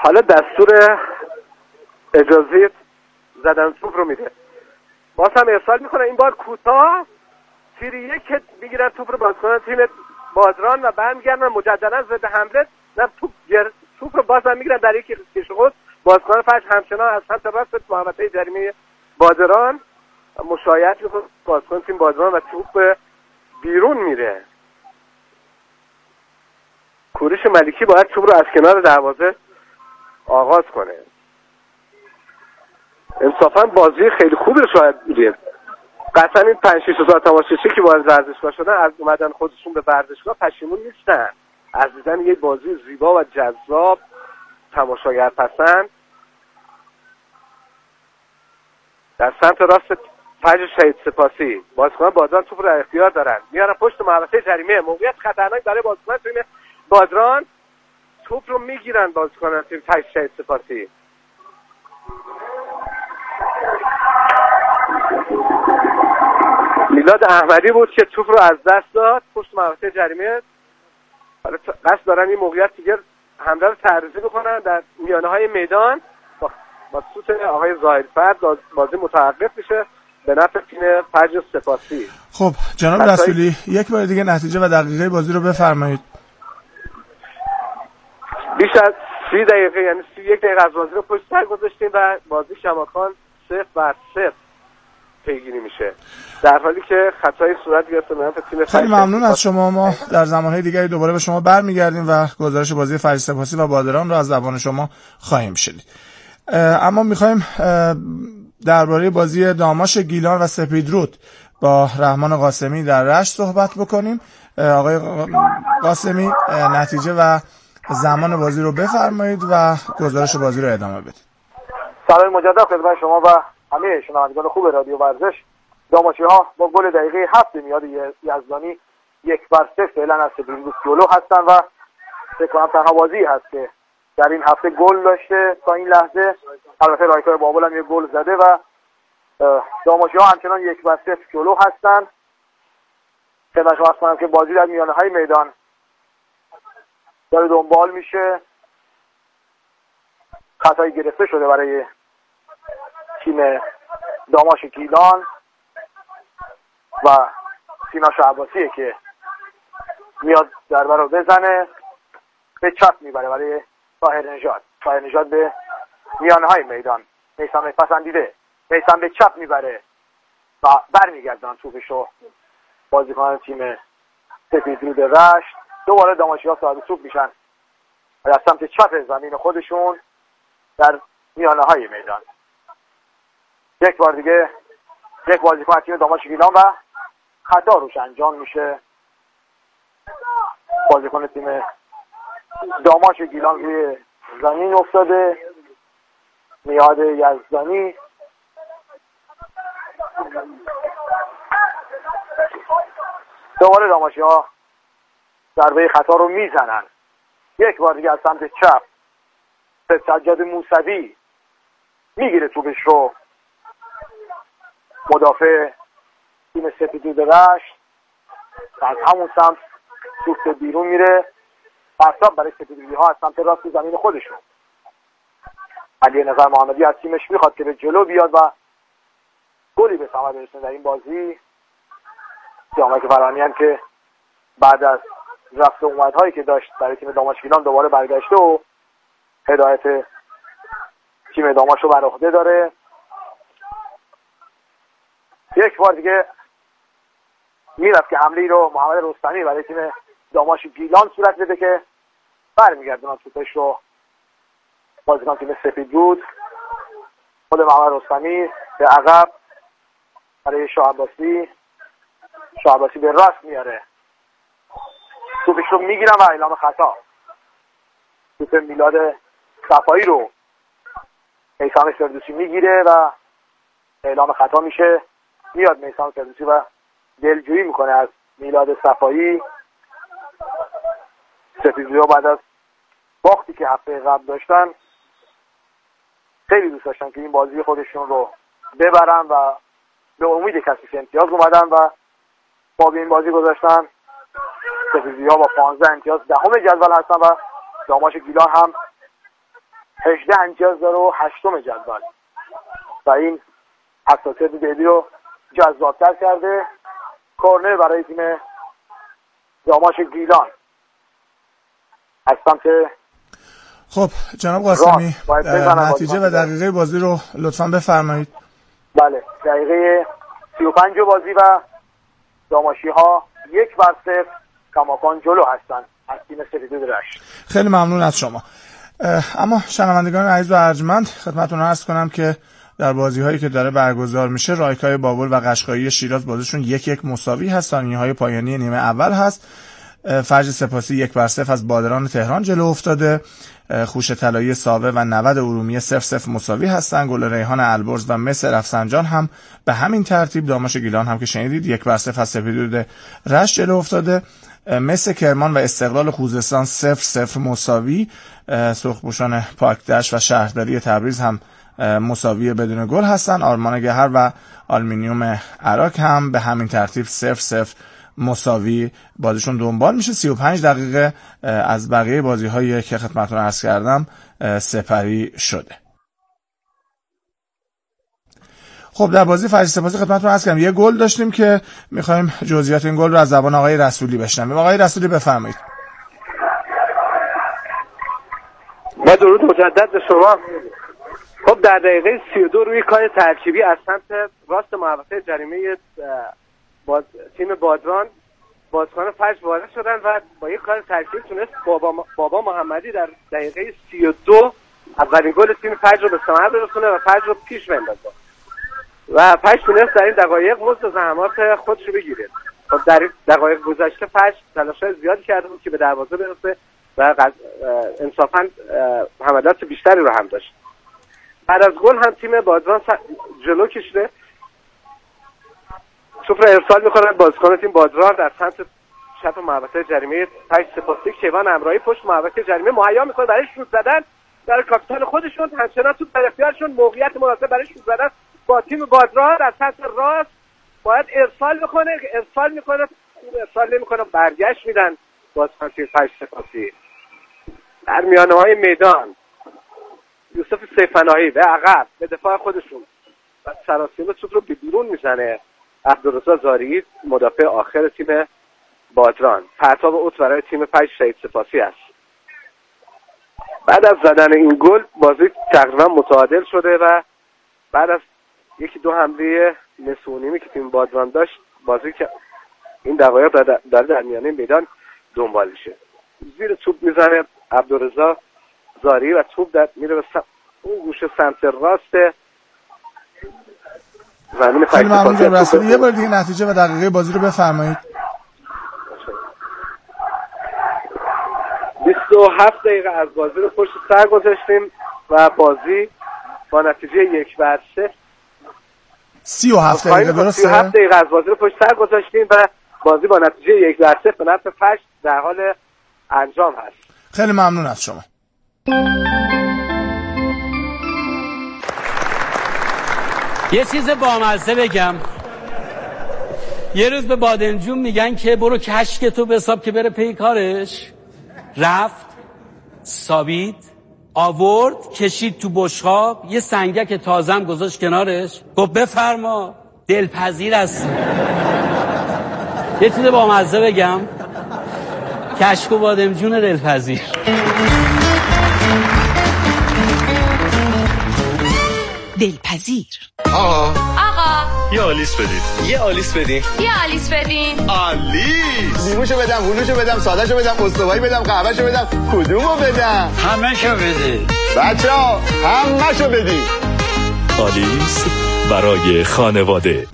حالا دستور اجازه زدن توپ رو میده. باز هم ارسال میکنه، این بار کوتاه، تیر یک میگیرن توپ رو بازیکن تیم بادران و برمیگردن مجددا ضد حمله. نه توپ رو باز هم میگیرن در یک کشخوت. بازیکن فجر همچنان از سمت راست محوطه جریمه بادران مشایعت میکنه بازیکن تیم بادران و توپ بیرون میره. کوروش ملکی باید توپ رو از کنار دروازه آغاز کنه. انصافا بازی خیلی خوبی رو شاید بودید. قطعا این 5-6 هزار تماشاچی که وارد ورزشگاه شدن از اومدن خودشون به ورزشگاه پشیمون نیستن. از دیدن یک بازی زیبا و جذاب، تماشاگر پسند. در سمت راست فجر شهید سپاسی بازیکن بادران توپ رو در اختیار دارن، میارن پشت محوطه جریمه. موقعیت خطرناک برای بازیکن تیم بادران. توپ رو میگیرن بازیکن تیم فجر شهید سپاسی. میلاد احمدی بود که توپ رو از دست داد پشت محوطه جریمه. حالا قصد دارن این موقعیت دیگه حمله رو تعرضی بکنن در میانه های میدان. با سوت آقای ظاهرفرد بازی متوقف میشه به نفع تیم فجر سپاسی. خب جناب رسولی یک بار دیگه نتیجه و دقیقه بازی رو بفرمایید. بیش از 30 دقیقه یعنی 31 دقیقه از بازی رو پشت سر گذاشتیم و بازی شماکان 0-0 پیگیری میشه، در حالی که خطای صورت گرفته به نفع تیم. خیلی ممنون از شما. ما در زمانهای دیگری دوباره به شما برمیگردیم و گزارش بازی فجر سپاسی و بادران رو از زبان شما خواهیم شنید. اما میخوایم درباره بازی داماش گیلان و سپیدرود با رحمان قاسمی در رشت صحبت بکنیم. آقای قاسمی نتیجه و زمان بازی رو بفرمایید و گزارش بازی رو ادامه بدید. سلام مجدد خدمت شما و همه شنوندگان خوب رادیو ورزش. داماچی‌ها با گل دقیقه 7 میاد یزدانی 1-0 فعلا از سپیدرود جلو هستن و فکر کنم تنها بازی هست که در این هفته گل داشته تا این لحظه. البته رایکای بابل هم یه گل زده و داماچی‌ها همچنان 1-0 جلو هستن. خدمت شما عرض کنم که بازی در میانه‌های میدان داره دنبال میشه. خطایی گرفته شده برای تیم داماش گیلان و سینا شعباسیه که میاد ضربه رو بزنه، به چپ میبره برای طاهر نژاد به میانه های میدان. میثم پسندیده، میثم به چپ میبره و برمیگردن توپش رو بازیکن تیم سپیدرود رشت. دوباره داماشی‌ها صاحب توپ میشن و از سمت چپ زمین خودشون در میانه های میدان یک بار دیگه یک بازیکن تیم داماش گیلان و خطا روش انجام میشه. بازیکن تیم داماش گیلان روی زمین افتاده، میاد یزدانی دوباره داماشی ها ضربه خطا رو میزنن. یک بار دیگه از سمت چپ سجاد موسوی میگیره توپش رو، مدافع تیم سپیدرود رشت از همون سمت توپ بیرون میره. فرصت برای سپیدرودی ها از سمت راست زمین خودشون. علی نظر محمدی از تیمش میخواد که به جلو بیاد و گلی به ثمر برسونه در این بازی. سیامک فرهانیان که بعد از رفت و اومدهایی که داشت برای تیم داماش گیلان دوباره برگشته و هدایت تیم داماش رو بر عهده داره. یک بار دیگه میرفت که حمله رو محمد رستمی برای تیم داماش گیلان صورت بده که برمیگردونن توپش رو بازیکن تیم سپیدرود. خود محمد رستمی به عقب برای شاه عباسی به راست میاره، توپش رو میگیرن و اعلام خطا. توپ میلاد صفایی رو میثم فردوسی میگیره و اعلام خطا میشه. میاد میثم فردوسی و دلجویی میکنه از میلاد صفایی. سپیدرودی‌ها بعد از باختی که هفته قبل داشتن خیلی دوست داشتن که این بازی خودشون رو ببرن و به امید کسب امتیاز اومدن و با به این بازی گذاشتن. سپیدرودی‌ها با 15 امتیاز دهم جدول هستن و داماش گیلان هم 18 امتیاز داره و 8م جدول و این حساسیت دربی رو جذاب‌تر کرده. کورنر برای تیم داماش گیلان از سمت خب جناب قاسمی نتیجه و دقیقه بازی رو لطفاً بفرمایید. بله، دقیقه 35 بازی و داماشی ها 1-0 کماکان جلو هستن از تیم سپیدود رشت. خیلی ممنون از شما. اما شنوندگان عزیز و ارجمند خدمتتون عرض کنم که در بازی هایی که داره برگزار میشه رایکای بابل و قشقایی شیراز بازیشون 1-1 مساوی هست. ثانیه‌های پایانی نیمه اول هست. فرج سپاسی 1-0 از بادران تهران جلو افتاده. خوش طلایی ساوه و 90 ارومیه 0-0 مساوی هستن. گل ریحان البرز و مس رفسنجان هم به همین ترتیب. داماش گیلان هم که شنیدید 1-0 از سپیدود رشت جلو افتاده. مس کرمان و استقلال خوزستان 0-0 مساوی. سرخپوشان پاکدشت و شهرداری تبریز هم مساوی بدون گل هستن. آرمان گهر و آلومینیوم عراق هم به همین ترتیب 0-0 مساوی بازیشون دنبال میشه. 35 دقیقه از بقیه بازی هایی که خدمتتون عرض کردم سپری شده. خب در بازی فرج سپاسی خدمتتون عرض کردم یه گل داشتیم که میخوایم جزئیات این گل رو از زبان آقای رسولی بشنویم. آقای رسولی بفرمایید. با درود مجدد به شما. خب در دقیقه 32 روی کار ترکیبی از سمت راست محوطه جریمه تیم بادران بازیکن فجر وارد شدن و با یک کار ترکیبی تونست بابا محمدی در دقیقه 32 اولین گل تیم فجر رو به ثمر برسونه و فجر رو پیش بندازه و فجر تونست در این دقایق مزد زحمات خودش رو بگیره. خب در این دقایق گذشته فجر تلاش‌های زیادی کرده بود که به دروازه برسه و انصافاً حملات بیشتری رو هم داشت. بعد از گل هم تیم بادران جلو کشیده، توپ رو ارسال میکنه بازیکن تیم بادران در سمت چپ محوطه جریمه فرج سپاسی. کیوان امرایی پشت محوطه جریمه مهیا میکنه برای شوت زدن در کاپیتان خودشون. همچنان توپ در اختیارشون، موقعیت مناسب برای شوت زدن با تیم بادران در سمت راست باید ارسال میکنه ارسال نمیکنه، برگشت میدن بازیکن تیم فرج سپاسی. در میانه‌های میدان یوسف سیفناهی به عقب به دفاع خودشون و سراسیمه توپ رو به بیرون میزنه. عبدالرضا زاری مدافع آخر تیم بادران. پرتاب اوت برای تیم فجر شهید سپاسی است. بعد از زدن این گل بازی تقریبا متعادل شده و بعد از یکی دو حمله نصف و نیمی که تیم بادران داشت بازی که این دقایق داره در میانه میدان دنبال میشه. زیر توپ میزنه عبدالرضا زاری و توپ میره به اون گوشه سمت راست زمین خیلی ممنون جناب رسولی. یه بار دیگه نتیجه و دقیقه بازی رو بفرمایید. 27 دقیقه از بازی رو پشت سر گذاشتیم و بازی با نتیجه 1-0. 37 دقیقه درسته؟ 37 دقیقه از بازی رو پشت سر گذاشتیم و بازی با نتیجه 1-0 به نفع فجر در حال انجام هست. خیلی ممنون از شما. یه چیز بامزه بگم. یه روز به بادنجون میگن که برو کشک تو به حساب که بره پی کارش. رفت سابید آورد کشید تو بشقاب، یه سنگک تازم گذاشت کنارش، گفت بفرما دلپذیر هستی. یه چیز بامزه بگم. کشک و بادمجون دلپذیر. دلپذیر. آقا یه آلیس بدین. یه آلیس بدین. یه آلیس بدین. آلیس. لیموشو بدم، هلوشو بدم، سادهشو بدم، استوایی بدم، قهوهشو بدم، کدومو بدم؟ همه‌شو بده. بچه‌ها همه‌شو بدین. آلیس برای خانواده.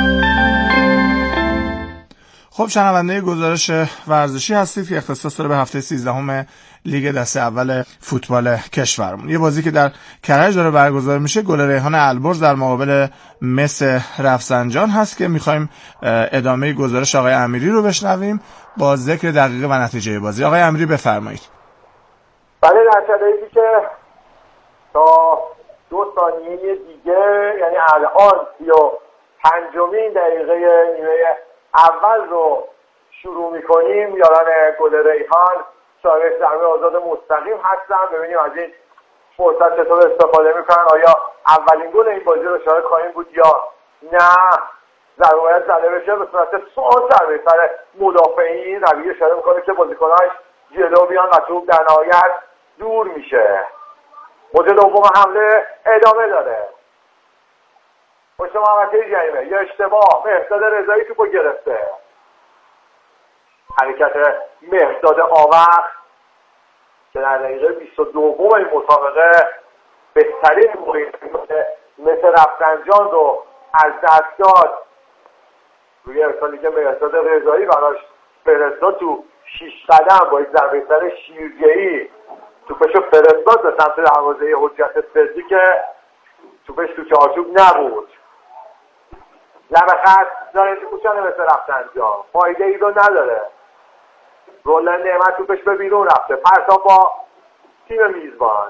خب شنونده گزارش ورزشی هستید که اختصاص داره به هفته 13 لیگ دسته اول فوتبال کشورمون. یه بازی که در کرج داره برگزار میشه. گل ریحان البرز در مقابل مس رفسنجان هست که میخوایم ادامه گزارش آقای امیری رو بشنویم با ذکر دقیقه و نتیجه بازی. آقای امیری بفرمایید. بله، در شرایطی که تا 2 ثانیه دیگه یعنی الان 35مین دقیقه نیمه اول رو شروع میکنیم. یاران گل ریحان صاحب ضربه آزاد مستقیم هستن. ببینیم از این فرصت چطور استفاده میکنن. آیا اولین گل این بازی رو شاهد خواهیم بود یا نه؟ ضرورت زده بشه به صورت سانس در بهتر مدافعین روی اشاره میکنه که بازیکناش جلو بیان و توپ در نهایت دور میشه. موج دوم حمله ادامه داره. پشت محوطه جریمه یه اشتباه، مهرداد رضایی توپو گرفته. حرکت مهرداد آوخ که در دقیقه 22 این مسابقه بهترین موقعیت مثل رفسنجان رو از دست داد. روی ارسالی که مهرداد رضایی براش فرستاد تو 6 قدم با یک ضربه سر شیرجه‌ای توپشو فرستاد به سمت دروازه حجت فردی که توپش تو چارچوب نبود. لب خط داره کوچانه مثل رفسنجان، فایده ای رو نداره. رولن نعمت توپش به بیرون رفته، پرتاب با تیم میزبان.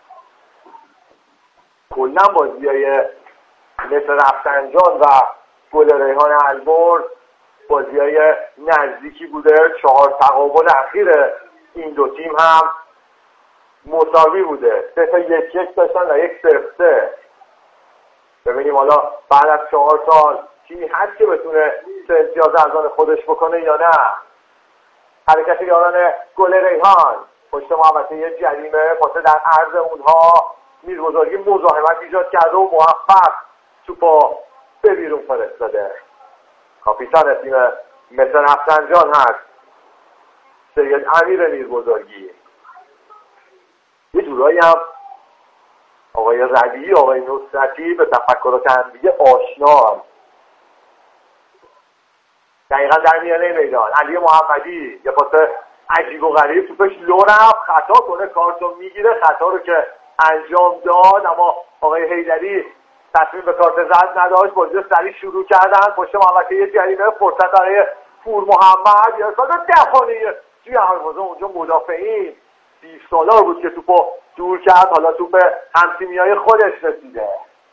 کلا بازیای مثل رفسنجان و گل ریحان البرز بازیای نزدیکی بوده. 4 تقابل اخیر این دو تیم هم مساوی بوده. 3 تا 1-1 داشتن و 1-0. ببینیم حالا بعد از 4 سال تیمی هست که بتونه امتیاز از آن خودش بکنه یا نه. حرکت یاران گل ریحان پشت محوطه جریمه، پاس در عرض اونها میربزرگی مزاحمت ایجاد کرده و موفق توپو به بیرون فرستاده. کاپیتان تیم مثل رفسنجان هست سید امیر میربزرگی. یه جورایی هم آقای ربیعی، آقای نصرتی به تفکرات همدیگه آشنا. دقیقا در میانه میدان علی محمدی یه پاس عجیب و غریب توپش لو رفت، خطا کنه کارتو میگیره. خطا رو که انجام داد اما آقای حیدری تصمیم به کارت زرد نداشت. بازی رو سریع شروع کردن. پشت محوطه جریمه فرصت برای پور محمد یا سال دفاعی توی دروازه اونجا مدافعین 20 سالار بود که توپو دور کرد. حالا توپ همتیمیای خودش رسیده.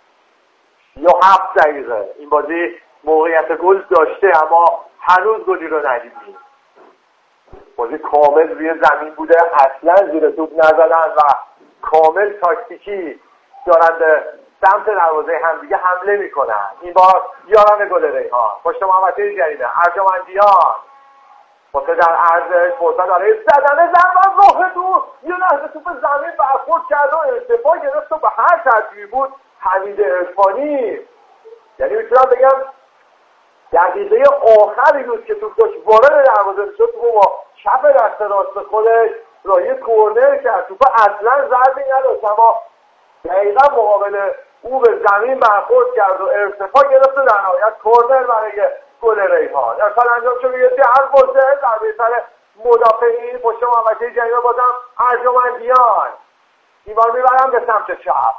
37 دقیقه این بازی موقعیت گل داشته اما هنوز گلی رو ندیدیم. بازی کامل روی زمین بوده، اصلا زیر توپ نزدن و کامل تاکتیکی دارن به سمت دروازه همدیگه حمله میکنن. این بار یاران گل ریحان پشت محوطه جریمه ارجمندیان واسه در عرضش فرصت برای زدن ضربه راه دور. یه لحظه توپ زمین برخورد کرد و ارتفاع گرفت و به هر ترتیبی بود حمید عرفانی، یعنی میتونم بگم دقیقه آخری بود که توپ داشت وارد دروازه میشد، توپ با چپ دست راست خودش راهی کورنر کرد. توپ اصلا ضربی نداشت اما دقیقا مقابل او به زمین برخورد کرد و ارتفاع گرفت و در نهایت کورنر برای گل ریحان. ارسال انجام شد یه دروازه ضربه سر مدافعین پشت محوطه جریمه بازم ارجمندیان. این بار میبرن به سمت چپ.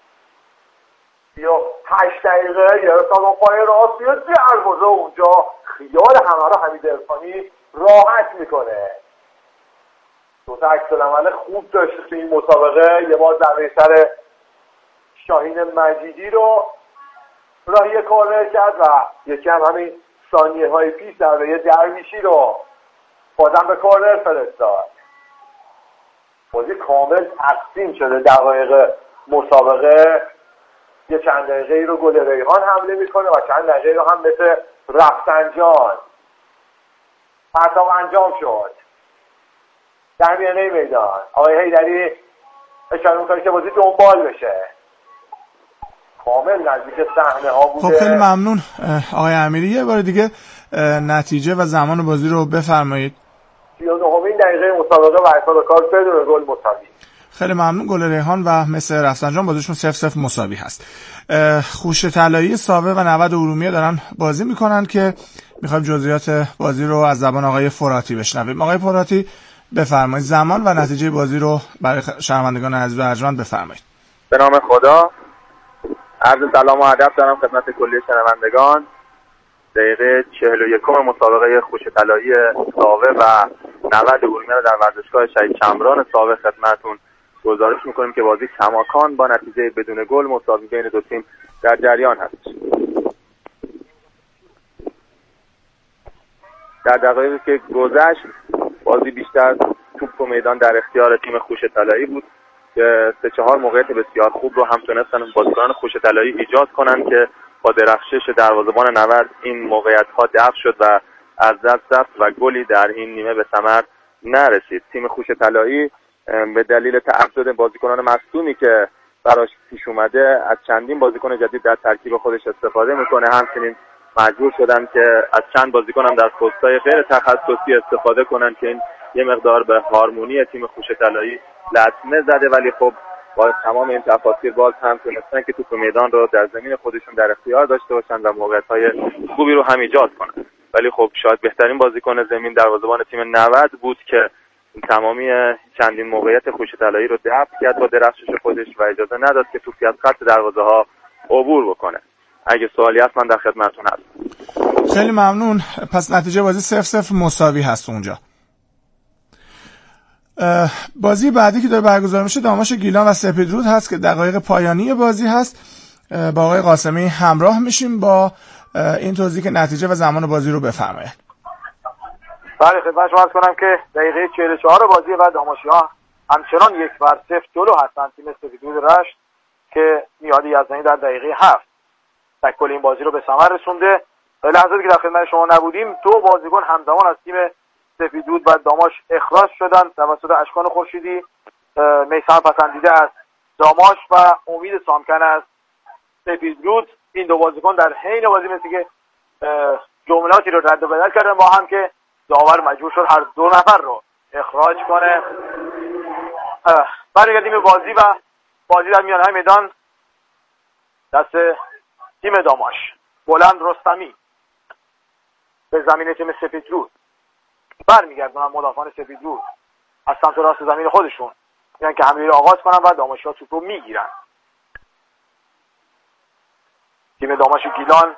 38 دقیقه یه ارسال با پای راست یه دروازه اونجا خیال همه رو حمید عرفانی راحت میکنه. دو تا عکس العمل خوب داشته تو این مسابقه. یه بار ضربه سر شاهین مجیدی رو راهی کورنر کرد و یکی هم همین ثانیه های پیش ضربه درویشی رو بازم به کورنر فرستاد. بازی کامل تقسیم شده دقایق مسابقه. یه چند دقیقه ای رو گل ریحان حمله میکنه و چند دقیقه رو هم مثل رفسنجان. پرتاب انجام شد در میانه میدان. آقای حیدری اشاره میکنه که بازی دنبال بشه. کامل نزدیک صحنه ها بوده. خب خیلی ممنون آقای امیری. یه بار دیگه نتیجه و زمان بازی رو بفرمایید. 39مین دقیقه مسابقه و ارسال کار بدون گل مساوی. خیلی ممنون. گل ریحان و مثل رفسنجان بازیشون 0-0 مساوی هست. خوش طلایی ساوه و 90 ارومیه دارن بازی میکنن که میخوایم جزئیات بازی رو از زبان آقای فراتی بشنویم. آقای فراتی بفرمایید زمان و نتیجه بازی رو برای شنوندگان عزیز و ارجمند بفرمایید. به نام خدا. عرض سلام و ادب دارم خدمت کلی شنوندگان. دقیقه 41 مسابقه خوش طلایی ساوه و 90 ارومیه رو در ورزشگاه شهید چمران ساوه خدمتتون گزارش میکنیم که بازی کماکان با نتیجه بدون گل مساوی بین دو تیم در جریان هست. در دقایقی که گذشت بازی بیشتر توپ و میدان در اختیار تیم خوش طلایی بود که 3-4 موقعیت بسیار خوب رو هم تونستن بازیکنان خوش طلایی ایجاد کنن که با درخشش دروازه‌بان 90 این موقعیت‌ها دفع شد و از دست رفت و گلی در این نیمه به ثمر نرسید. تیم خوش طلایی به دلیل تعدد بازیکنان مصدومی که براش پیش اومده از چندین بازیکن جدید در ترکیب خودش استفاده میکنه. همچنین مجبور شدن که از چند بازیکن هم در پست‌های غیر تخصصی استفاده کنن که این یه مقدار به هارمونی تیم خوش طلایی لطمه زده، ولی خب با تمام این تفاصیل باز هم تونستن که توپ میدان رو در زمین خودشون در اختیار داشته باشن و موقعیت‌های خوبی رو هم ایجاد کنن. ولی خب شاید بهترین بازیکن زمین دروازه‌بان تیم 90 بود که تمامی چندین موقعیت خوش طلایی رو دفع کرد با درخشش خودش و اجازه نداد که توپی از خط دروازه‌ها عبور بکنه. اگه سوالی هست من در خدمتتون هستم. خیلی ممنون. پس نتیجه بازی 0-0 مساوی هست اونجا. بازی بعدی که داره برگزار میشه داماش گیلان و سپیدرود هست که دقایق پایانی بازی هست. با آقای قاسمی همراه میشیم با این توضیح که نتیجه و زمان بازی رو بفرمایید. بله خدمت شما عرض کنم که دقیقه 44 بازی و داماشی‌ها همچنان 1-0 جلو هستن تیم سپیدرود رشت که میادی یزدانی در دقیقه 7 تکل این بازی رو به ثمر رسونده. لحظاتی که در خدمت شما نبودیم 2 بازیکن همزمان از تیم سپیدرود و داماش اخراج شدن توسط اشکان خورشیدی، میثم پسندیده از داماش و امید سامکن از سپیدرود. این 2 بازیکن در حین بازی مثل که جملاتی رو رد و بدل کردن با هم که داور مجبور شد هر 2 نفر رو اخراج کنه. برگردیم بازی و بازی در میانه میدان دست تیم داماش. بلند رستمی به زمین تیم سپیدرود برمیگردونن مدافعان سپیدرود از سمت راست زمین خودشون، یعنی که حمله رو آغاز کنن و داماشی‌ها توپ رو میگیرن. تیم داماش گیلان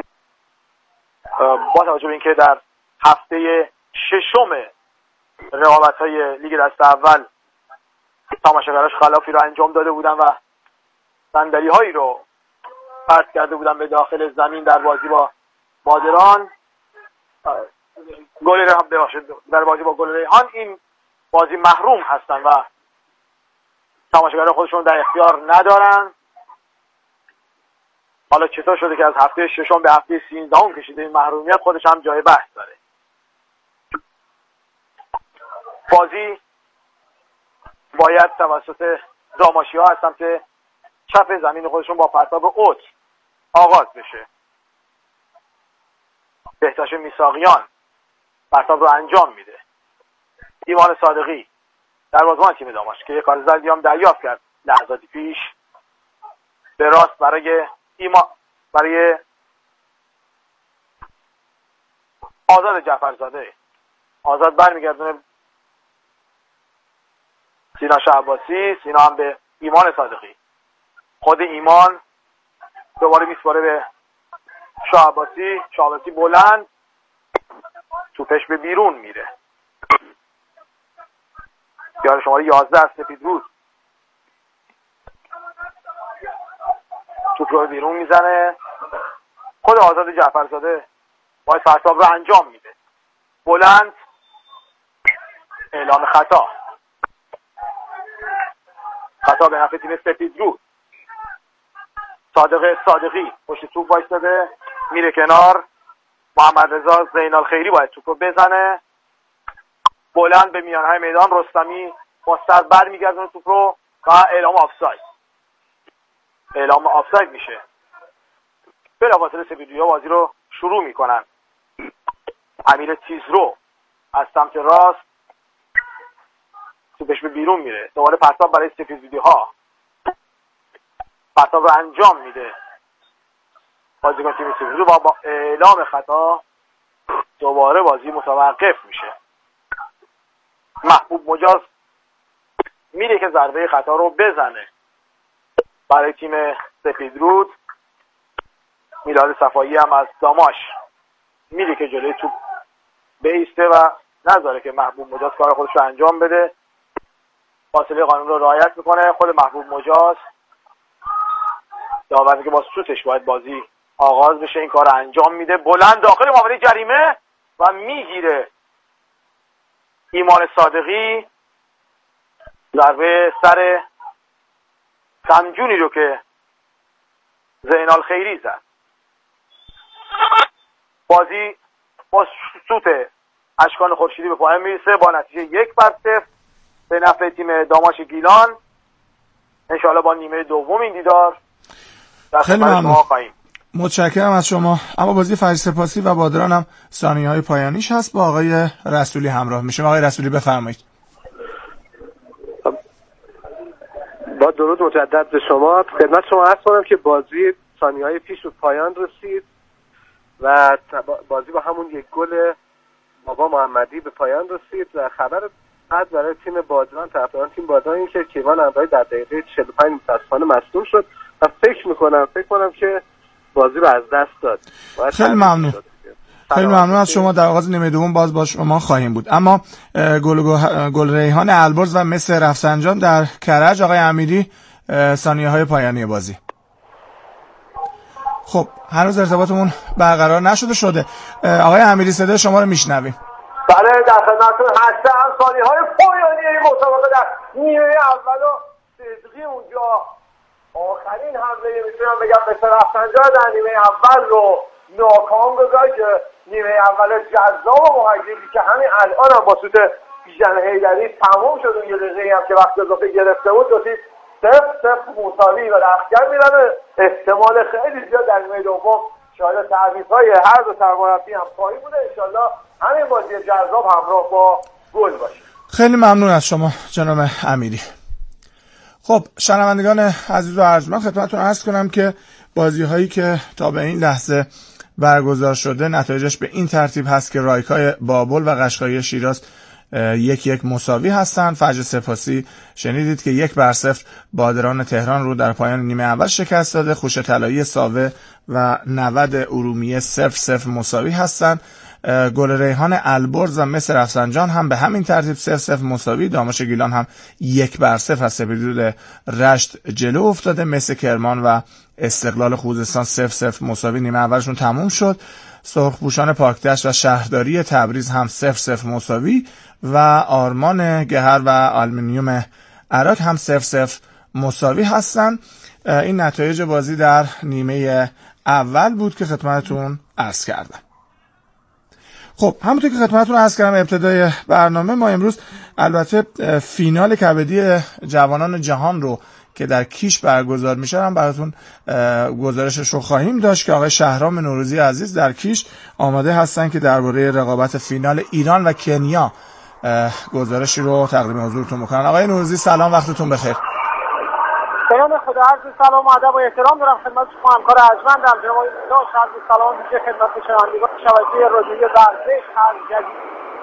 با توجه به اینکه در هفته 6 رقابت‌های لیگ دست اول تماشاگراش خلافی رو انجام داده بودن و صندلی‌هایی رو پرت کرده بودن به داخل زمین در بازی با بادران، در بازی با گل ریحان این بازی محروم هستن و تماشاگران خودشون در اختیار ندارن. حالا چطور شده که از هفته 6 به هفته 13 کشیده این محرومیت خودش هم جای بحث داره. بازی باید توسط داماشی‌ها از سمت چپ زمین خودشون با پرتاب اوت آغاز بشه. بهتاش میساقیان پرتاب رو انجام میده. ایمان صادقی دروازه‌بان تیم داماش که یک کارت زردی هم دریافت کرد لحظاتی پیش به راست برای آزاد جعفرزاده. آزاد برمیگردونه سینا شعباسی، سینا هم به ایمان صادقی. خود ایمان دوباره میسپاره به شعباسی بلند توپش به بیرون میره. یار شماره 11 از سپیدرود توپ رو بیرون میزنه. خود آزاد جعفرزاده باید پرتاب رو انجام میده. بلند اعلام خطا به نفع تیم سپیدرود. صادقی پشت توپ وایساده میره کنار. محمد رضا زینال خیری باید توپ رو بزنه. بلند به میانهای میدان رستمی با سر بر میگردونه توپ رو و اعلام آفساید میشه. بلافاصله سپیدرودیا بازی رو شروع میکنن. امیر تیزرو از سمت راست توپش به بیرون میره. دوباره پرتاب برای سپیدرودی‌ها. پرتاب رو انجام میده بازیکن تیم سپیدرود با اعلام خطا دوباره بازی متوقف میشه. محبوب مجاز میره که ضربه خطا رو بزنه برای تیم سپیدرود. میلاد صفایی هم از داماش میره که جلوی توپ بیسته و نذاره که محبوب مجاز کار خودش رو انجام بده. فاصله قانون رو رعایت میکنه. خود محبوب مجاز داوری که با سوتش باید بازی آغاز بشه این کار رو انجام میده. بلند داخل محوطه جریمه و میگیره ایمان صادقی. ضربه سر غمجونی رو که زینال خیری زد. بازی با سوت اشکان خورشیدی به پایان میرسه با نتیجه 1-0 به نفع تیم داماش گیلان. انشاءالله با نیمه دوم این دیدار در خدمت شما خواهیم. متشکرم از شما. اما بازی فجرسپاسی و بادران هم ثانیه‌های پایانیش هست. با آقای رسولی همراه میشیم. آقای رسولی بفرمایید. با درود مجدد به شما. خدمت شما عرض کنم که بازی ثانیه‌های پیش به پایان رسید و بازی با همون یک گل بابا محمدی به پایان رسید و خبر بعد برای تیم بادران، طرفداران تیم بادران، این که کیوان امرایی در دقیقه 45 متاسفانه مصدوم شد و فکر کنم که بازی رو از دست داد. خیلی ممنون. خیلی ممنون از شما. در آغاز نیمه دوم باز با شما خواهیم بود. اما گل ریحان البرز و مس رفسنجان در کرج، آقای امیری، ثانیه‌های پایانی بازی. خب هنوز ارتباطمون برقرار نشده. آقای امیری صدای شما رو میشنویم. بله در خدمتتون هستم. ثانیه‌های پایانی این مسابقه در نیمه اول و صدقی اونجا آخرین حمله میتونم بگم به رفسنجان در نیمه اول رو ناکام گذاشت که نیمه اول جذاب و مهیجی که همین الان هم با سوت بیژن حیدری تمام شد. اون یه دقیقه‌ای هم که وقت اضافه گرفته بود دوتی 0-0 مساوی و رختکن میرن. احتمال خیلی زیاد در نیمه دوم شاید تعویض‌های هر دو سرمربی هم خواهی بوده. انشالله همین بازی جذاب همراه با گل باشه. خیلی ممنون از شما جناب امیری. خب شنوندگان عزیز و ارجمند، خدمتتون عرض کنم که بازی‌هایی که تا به این لحظه برگزار شده نتایجش به این ترتیب هست که رایکای بابل و قشقایی شیراز 1-1 مساوی هستند. فجر سپاسی شنیدید که 1-0 بادران تهران رو در پایان نیمه اول شکست داده. خوش طلایی ساوه و نود ارومیه 0-0 مساوی هستند. گل ریحان البرز و مس رفسنجان هم به همین ترتیب 0-0 مساوی. داماش گیلان هم 1-0 از سپیدرود رشت جلو افتاده. مس کرمان و استقلال خوزستان 0-0 مساوی نیمه اولشون تموم شد. سرخپوشان پاکدشت و شهرداری تبریز هم 0-0 مساوی و آرمان گهر و آلومینیوم عراق هم 0-0 مساوی هستند. این نتایج بازی در نیمه اول بود که خدمتتون عرض کردم. خب همونطور که خدمتتون عرض کردم ابتدای برنامه، ما امروز البته فینال کبدی جوانان جهان رو که در کیش برگزار میشه هم براتون گزارشش رو خواهیم داشت که آقای شهرام نوروزی عزیز در کیش آماده هستن که درباره رقابت فینال ایران و کنیا گزارشی رو تقدیم حضورتون بکنن. آقای نوروزی سلام، وقتتون بخیر. سلام، خدا عرض سلام و ادب و احترام دارم خدمت شما همکار ارجمندم جناب داشت. عرض سلام ویژه خدمت شنوندگان شبکه رادیویی ورزش هر جدید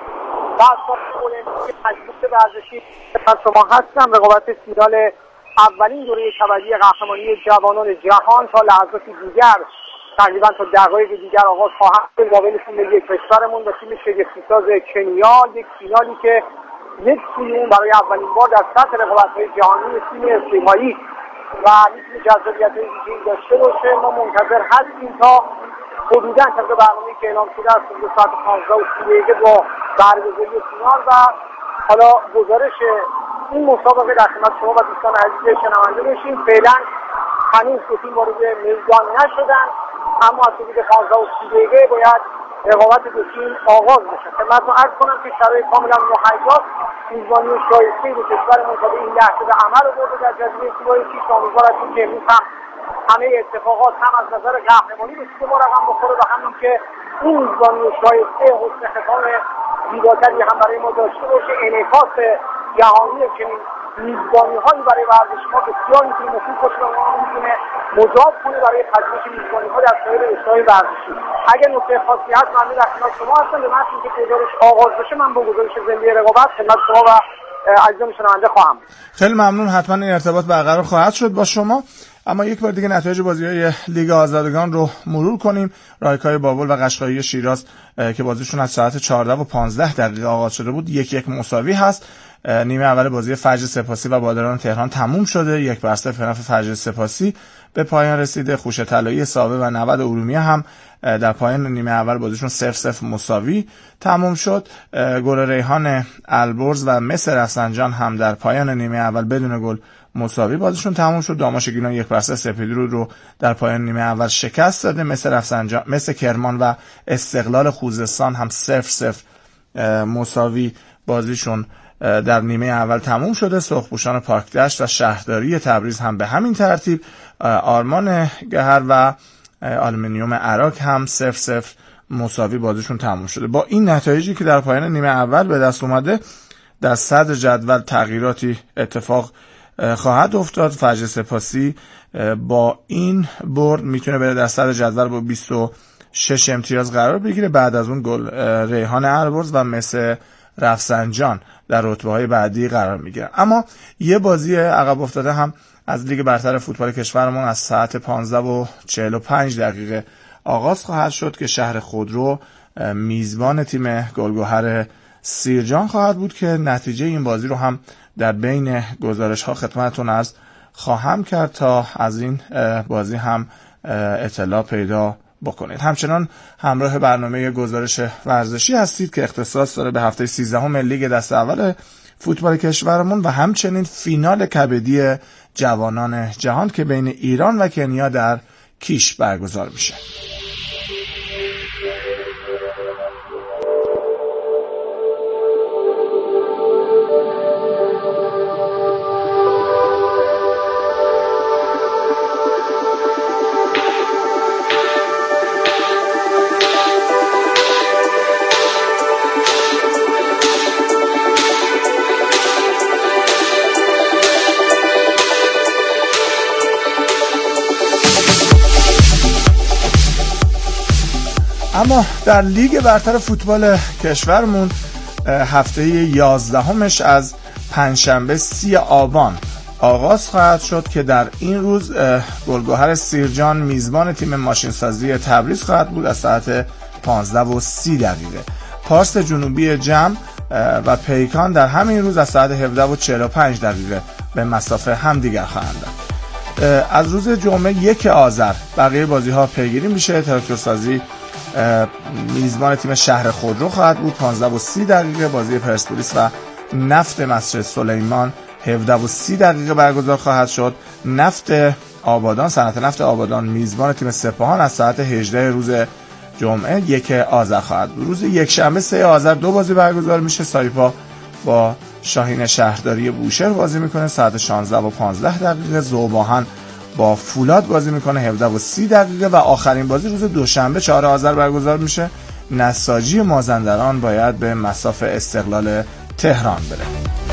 بحث‌های المپیک مجموعه ورزشی خدمت شما هستم. رقابت فینال اولین دوره کبدی قهرمانی جوانان جهان تا لحظاتی دیگر، تقریبا تا دقایق دیگر آغاز خواهد شد ما بین تیم یک کشورمون و تیم شگفتی‌ساز کنیا. یک فینالی که یک تیم برای اولین بار در سطح رقابت‌های جهانی تیم افریقایی و میتونه جذابیت‌های ویژه‌ای داشته باشه. ما منتظر هستیم تا حدوداً طبق برنامه‌ای که اعلام شده است حدود ساعت 15:30 با برگزاری فینال و حالا گزارش این مسابقه در خدمت شما و دوستان عزیز شنونده باشیم. فعلا هنوز دو تیم وارد میدان نشدن، اما از حدود 15:30 باید رقابت دو تیم آغاز بشه. خدمتتون عرض کنم که شرایط کاملا مهیا، میزبانی شایسته به کشورمون تا به این لحظه به عمل آورده در جزیره سیبای کیش. امیدوار هستیم که امروز هم همه اتفاقات هم از نظر قهرمانی به سوی ما رقم بخوره و همین که این میزبانی شایسته حسن ختام زیباتری هم برای ما داشته باشه. انعکاس جهانی چنین میزبانی‌هایی برای ورزش ما بسیار میتونه مفید باشه و ما میتونه مجاب کنه برای پذیرش میزبانی‌ها در سایر رشته‌های ورزشی. اگر نکته خاصی هست من در خدمت شما هستم. به محض اینکه گزارش آغاز بشه من با گزارش زنده رقابت خدمت شما و عزیزان شنونده خواهم. خیلی ممنون. حتما این ارتباط برقرار خواهد شد با شما. اما یک بار دیگه نتایج بازی‌های لیگ آزادگان رو مرور کنیم. رایکای بابل و قشقایی شیراز که بازیشون از ساعت 14:15 آغاز شده بود 1-1 مساوی هست. نیمه اول بازی فجر سپاسی و بادران تهران تموم شده. 1-0 به نفع فجر سپاسی به پایان رسیده. خوش طلایی ساوه و نود ارومیه هم در پایان نیمه اول بازیشون 0-0 مساوی تموم شد. گل ریحان البرز و مس رفسنجان هم در پایان نیمه اول بدون گل مساوی بازیشون تموم شد. داماش گیلان 1-0 سپیدرود رو در پایان نیمه اول شکست داده. مثل رفسنجان، مثل کرمان و استقلال خوزستان هم 0-0 مساوی بازیشون در نیمه اول تموم شده. سرخپوشان پاکدشت و شهرداری تبریز هم به همین ترتیب. آرمان گهر و آلومینیوم عراق هم 0-0 مساوی بازیشون تموم شده. با این نتایجی که در پایان نیمه اول به دست اومده، در صدر جدول تغییراتی اتفاق خواهد افتاد. فجر سپاسی با این برد میتونه بره در صدر جدول با 26 امتیاز قرار بگیره. بعد از اون ریحان البرز و مثل رفسنجان در رتبه‌های بعدی قرار میگیرن. اما یه بازی عقب افتاده هم از لیگ برتر فوتبال کشورمون از ساعت 15:45 آغاز خواهد شد که شهر خودرو میزبان تیم گلگهر سیرجان خواهد بود که نتیجه این بازی رو هم در بین گزارش‌ها خدمتتون عرض خواهم کرد تا از این بازی هم اطلاع پیدا بکنید. همچنان همراه برنامه گزارش ورزشی هستید که اختصاص داره به هفته 13 لیگ دست اول فوتبال کشورمون و همچنین فینال کبدی جوانان جهان که بین ایران و کنیا در کیش برگزار میشه. اما در لیگ برتر فوتبال کشورمون هفته 11 از پنجشنبه 30 آبان آغاز خواهد شد که در این روز گلگهر سیرجان میزبان تیم ماشینسازی تبریز خواهد بود از ساعت 15:30. پارس جنوبی جم و پیکان در همین روز از ساعت 17:45 به مسافه همدیگر خواهند رفت. از روز جمعه 1 آذر بقیه بازی ها پیگیری میشه. تراکتورسازی میزبان تیم شهر خودرو خواهد بود 15:30. بازی پرسپولیس و نفت مسجد سلیمان 17:30 برگزار خواهد شد. نفت آبادان، صنعت نفت آبادان میزبان تیم سپاهان از ساعت 18 روز جمعه 1 آذر خواهد بود. روز یکشنبه 3 آذر 2 بازی برگزار میشه. سایپا با شاهین شهرداری بوشهر بازی میکنه ساعت 16:15. ذوباهن با فولاد بازی میکنه 17:30 و آخرین بازی روز دوشنبه 4 آذر برگزار میشه. نساجی مازندران باید به مصاف استقلال تهران بره.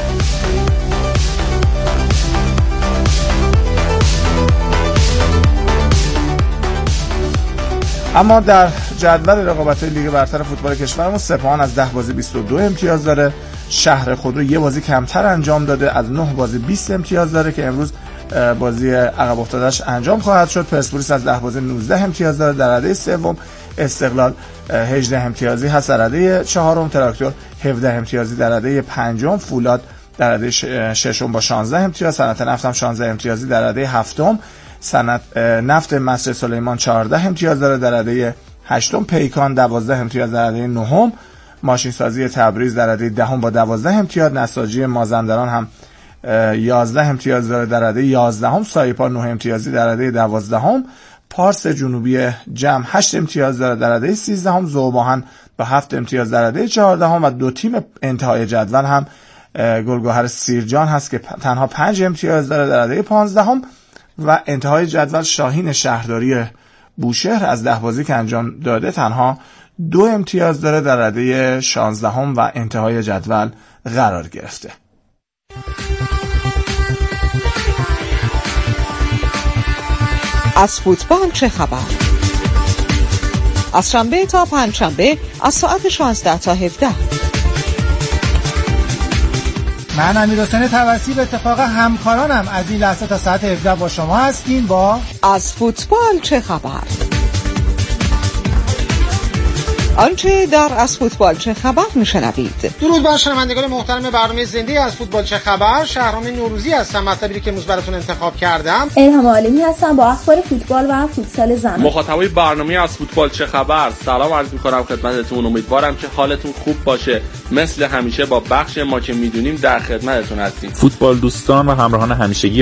اما در جدول رقابت‌های لیگ برتر فوتبال کشورمون سپاهان از 10 بازی 22 امتیاز داره. شهر خودرو یه بازی کمتر انجام داده، از 9 بازی 20 امتیاز داره که امروز بازی عقب افتاده‌اش انجام خواهد شد. پرسپولیس از 10 بازی 19 امتیاز داره در رده سوم. استقلال 18 امتیازی هست در رده چهارم. تراکتور 17 امتیازی در رده پنجم. فولاد در رده ششم با 16 امتیاز. صنعت نفت هم 16 امتیازی در رده هفتم. صنعت نفت مسجد سلیمان 14 امتیاز داره در رده هشتم. پیکان 12 امتیاز در رده نهم. ماشینسازی تبریز در رده دهم با 12 امتیاز. نساجی مازندران هم 11 امتیاز داره در رده 11. سایپا 9 امتیازی در رده 12. پارس جنوبی جم 8 امتیاز داره در رده 13. ذوباهن با 7 امتیاز در رده 14 و دو تیم انتهای جدول هم گلگهر سیرجان هست که تنها 5 امتیاز داره در رده 15 و انتهای جدول شاهین شهرداری بوشهر از 10 بازی که انجام داده تنها 2 امتیاز داره در رده 16 و انتهای جدول قرار گرفته. از فوتبال چه خبر؟ از شنبه تا پنجشنبه از ساعت 16 تا 17. من امیرحسین توسی به اتفاق همکارانم از این لحظه تا ساعت 17 با شما هستیم با از فوتبال چه خبر؟ آنچه در از فوتبال چه خبر میشنوید. درود بر شنوندگان محترم برنامه زنده از فوتبال چه خبر. شهرام نوروزی هستم. مطلبی که امروز براتون انتخاب کردم. الهام عالمی هستم با اخبار فوتبال و فوتسال زن. مخاطبای برنامه از فوتبال چه خبر سلام عرض می‌کنم خدمتتون. امیدوارم که حالتون خوب باشه. مثل همیشه با بخش ما که میدونیم در خدمتتون هستیم. فوتبال دوستان و همراهان همیشگی